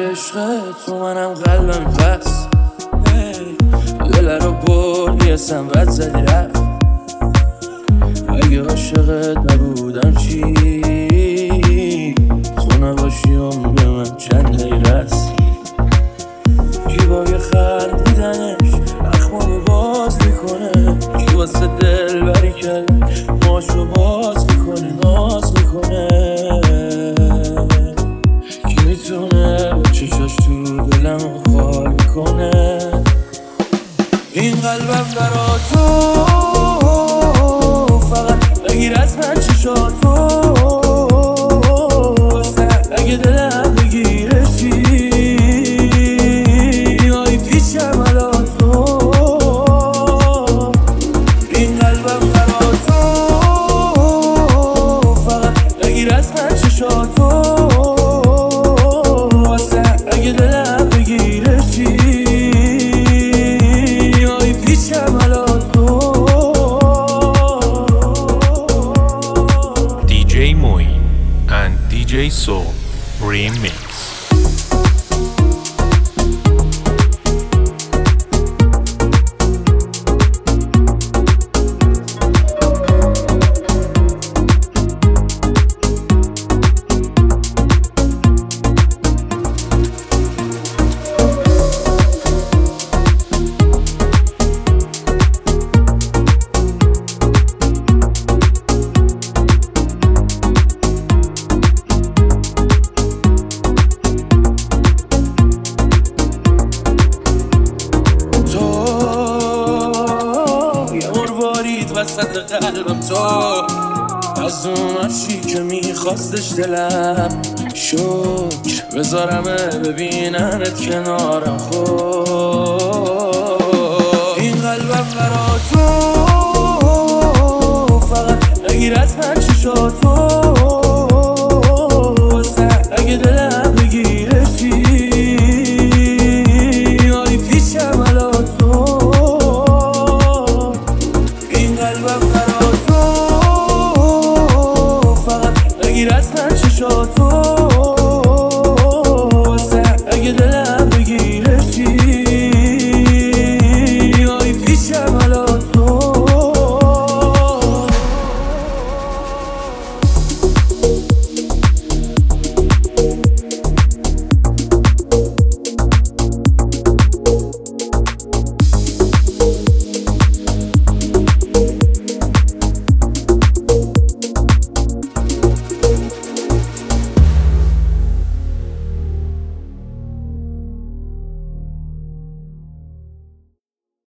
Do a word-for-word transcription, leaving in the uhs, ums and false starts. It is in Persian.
عشق تو منم قلبم پس دل رو بردی اسم بد زدی رفت. اگه عاشقت نبودم چی تو نباشی عمر من چند دقیقه است. کی با یه خندیدنش اخمامو باز میکنه، کی واسه دل بری کرد ماشو باز میکنه ناز میکنه. کی میتونه با چشاش تو دلمو خال کنه. این قلبم برا تو فقط بگیر از من چشاتو، اگه دلم بگیرشی آی پیچم علا تو. این قلبم برا تو فقط بگیر از من چشاتو، اگه دلم بگیرشی آی پیچم علا تو. دی جی Moin and دی جی Soul Remix. وسط قلبم تو از اون عشقی که میخواستش دلم، شکر بذارمه ببیننت کنارم. خود این قلبم برا تو فقط بگیر از من چشاتو، اگه دلم بگیرشی آی پیچم علا تو. قلبم برا تو فقط بگیر از من چشاتو،